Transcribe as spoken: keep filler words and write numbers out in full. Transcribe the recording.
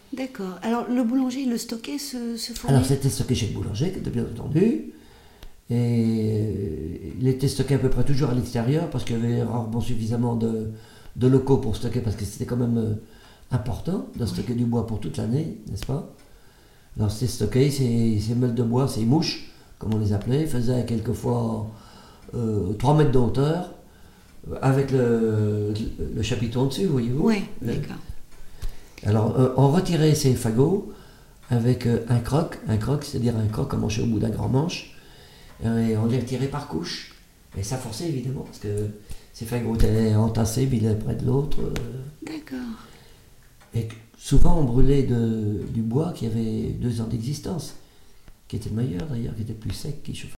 D'accord. Alors, le boulanger, il le stockait, ce, ce fourneau? Alors c'était stocké chez le boulanger, bien entendu. Et il était stocké à peu près toujours à l'extérieur parce qu'il y avait rarement suffisamment de, de locaux pour stocker, parce que c'était quand même euh, important de stocker Oui. du bois pour toute l'année, n'est-ce pas? Alors c'est stocké, ces, ces meules de bois, ces mouches, comme on les appelait, faisaient quelquefois euh, trois mètres de hauteur, avec le, le chapiteau en dessus, voyez-vous. Oui, Euh, d'accord. Alors euh, on retirait ces fagots avec euh, un croc, un croc, c'est-à-dire un croc à manger au bout d'un grand manche, et on les retirait par couche. Et ça forçait évidemment, parce que ces fagots étaient entassés l'un près de l'autre. euh, D'accord. Et souvent on brûlait de, du bois qui avait deux ans d'existence, qui était meilleur d'ailleurs, qui était plus sec, qui chauffait.